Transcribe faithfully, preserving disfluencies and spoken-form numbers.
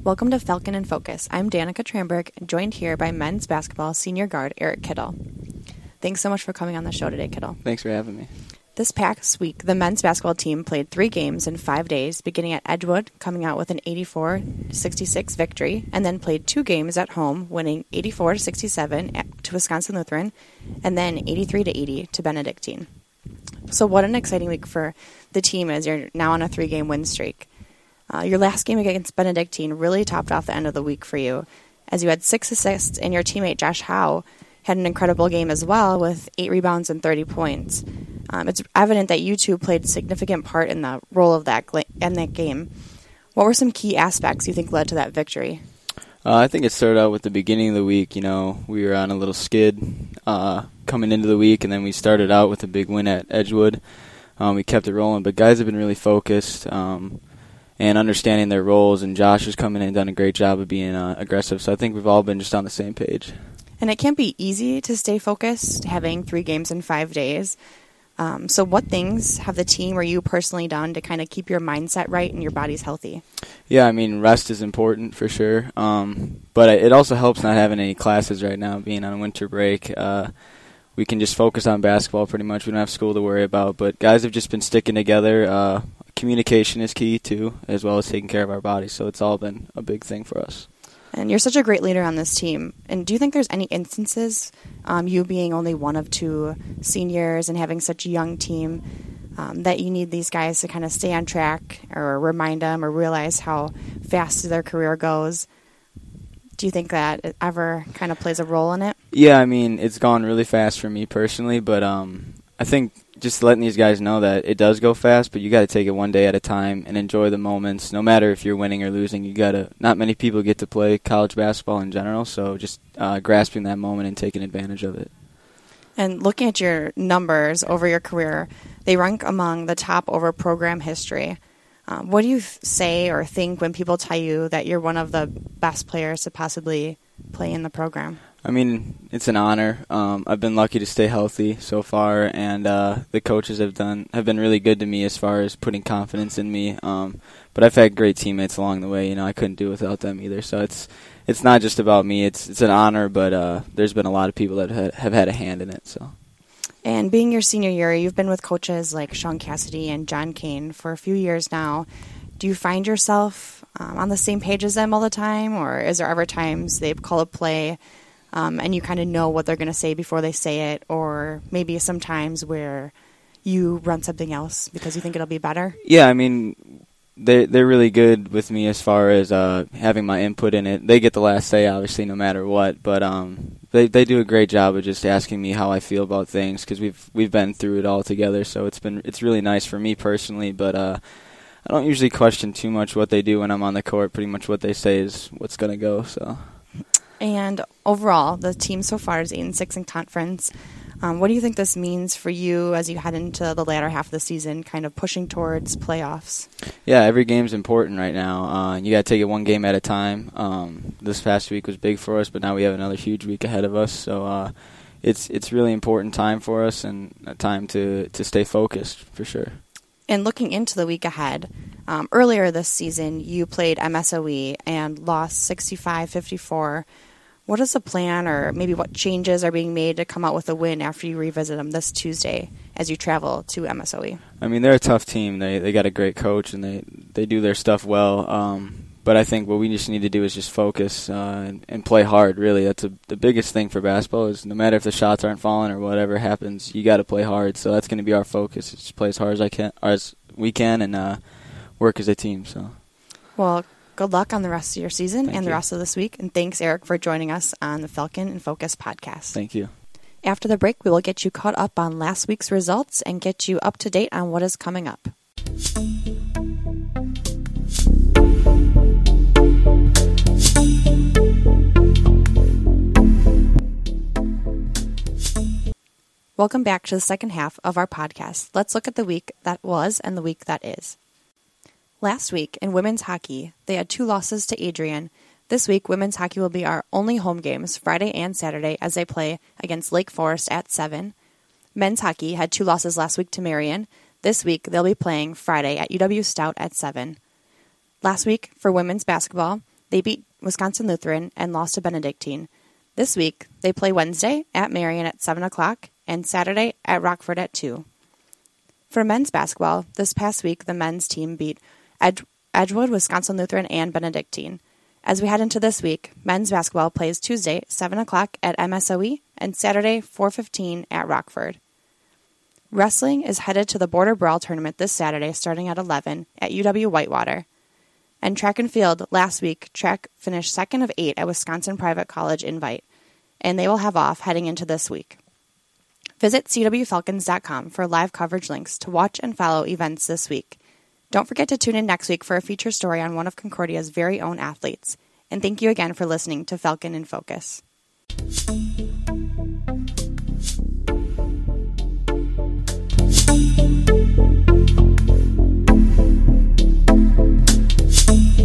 Welcome to Falcon in Focus. I'm Danica Tramberg, joined here by men's basketball senior guard Eric Kittle. Thanks so much for coming on the show today, Kittle. Thanks for having me. This past week, the men's basketball team played three games in five days, beginning at Edgewood, coming out with an eighty-four sixty-six victory, and then played two games at home, winning eighty-four to sixty-seven to Wisconsin Lutheran, and then eighty-three to eighty to Benedictine. So what an exciting week for the team as you're now on a three-game win streak. Uh, your last game against Benedictine really topped off the end of the week for you, as you had six assists, and your teammate Josh Howe had an incredible game as well with eight rebounds and thirty points. Um, it's evident that you two played a significant part in the role of that gla- in that game. What were some key aspects you think led to that victory? Uh, I think it started out with the beginning of the week. You know, we were on a little skid uh, coming into the week, and then we started out with a big win at Edgewood. Um, we kept it rolling, but guys have been really focused um, and understanding their roles, and Josh has come in and done a great job of being uh, aggressive. So I think we've all been just on the same page. And it can't be easy to stay focused, having three games in five days. Um, so what things have the team or you personally done to kind of keep your mindset right and your body's healthy? Yeah, I mean, rest is important for sure. Um, but it also helps not having any classes right now, being on winter break. Uh, we can just focus on basketball pretty much. We don't have school to worry about. But guys have just been sticking together. Uh, communication is key, too, as well as taking care of our bodies. So it's all been a big thing for us. And you're such a great leader on this team. And do you think there's any instances, um, you being only one of two seniors and having such a young team, um, that you need these guys to kind of stay on track or remind them or realize how fast their career goes? Do you think that it ever kind of plays a role in it? Yeah, I mean, it's gone really fast for me personally, but um, I think just letting these guys know that it does go fast, but you got to take it one day at a time and enjoy the moments. No matter if you're winning or losing, you got to. Not many people get to play college basketball in general, so just uh, grasping that moment and taking advantage of it. And looking at your numbers over your career, they rank among the top over program history. Um, what do you say or think when people tell you that you're one of the best players to possibly play in the program? I mean, it's an honor. Um, I've been lucky to stay healthy so far, and uh, the coaches have done have been really good to me as far as putting confidence in me. Um, but I've had great teammates along the way. You know, I couldn't do it without them either. So it's it's not just about me. It's it's an honor, but uh, there's been a lot of people that have, have had a hand in it. So. And being your senior year, you've been with coaches like Sean Cassidy and John Kane for a few years now. Do you find yourself um, on the same page as them all the time, or is there ever times they call a play um, and you kind of know what they're going to say before they say it, or maybe sometimes where you run something else because you think it'll be better? Yeah, I mean, they they're really good with me as far as uh, having my input in it. They get the last say, obviously, no matter what. But um, they they do a great job of just asking me how I feel about things because we've we've been through it all together. So it's been it's really nice for me personally. But uh, I don't usually question too much what they do when I'm on the court. Pretty much what they say is what's gonna go. So. And overall, the team so far is eight and six in conference. Um, what do you think this means for you as you head into the latter half of the season, kind of pushing towards playoffs? Yeah, every game's important right now. Uh, you got to take it one game at a time. Um, this past week was big for us, but now we have another huge week ahead of us. So uh, it's it's really important time for us and a time to, to stay focused for sure. And looking into the week ahead, um, earlier this season you played M S O E and lost sixty-five fifty-four. What is the plan, or maybe what changes are being made to come out with a win after you revisit them this Tuesday as you travel to M S O E? I mean, they're a tough team. They they got a great coach, and they, they do their stuff well. Um, but I think what we just need to do is just focus uh, and, and play hard, really. That's a, the biggest thing for basketball is no matter if the shots aren't falling or whatever happens, you got to play hard. So that's going to be our focus. Just play as hard as I can, as we can, and uh, work as a team. So. Well, good luck on the rest of your season Thank and you. the rest of this week. And thanks, Eric, for joining us on the Falcon in Focus podcast. Thank you. After the break, we will get you caught up on last week's results and get you up to date on what is coming up. Welcome back to the second half of our podcast. Let's look at the week that was and the week that is. Last week in women's hockey, they had two losses to Adrian. This week, women's hockey will be our only home games, Friday and Saturday, as they play against Lake Forest at seven. Men's hockey had two losses last week to Marion. This week, they'll be playing Friday at U W Stout at seven. Last week, for women's basketball, They beat Wisconsin Lutheran and lost to Benedictine. This week, they play Wednesday at Marion at seven o'clock and Saturday at Rockford at two. For men's basketball, this past week, the men's team beat Ed- Edgewood, Wisconsin Lutheran, and Benedictine. As we head into this week, men's basketball plays Tuesday, seven o'clock at M S O E, and Saturday, four fifteen at Rockford. Wrestling is headed to the Border Brawl tournament this Saturday starting at eleven at U W Whitewater. And track and field, last week, track finished second of eight at Wisconsin Private College Invite, and they will have off heading into this week. Visit C W Falcons dot com for live coverage links to watch and follow events this week. Don't forget to tune in next week for a feature story on one of Concordia's very own athletes. And thank you again for listening to Falcon in Focus.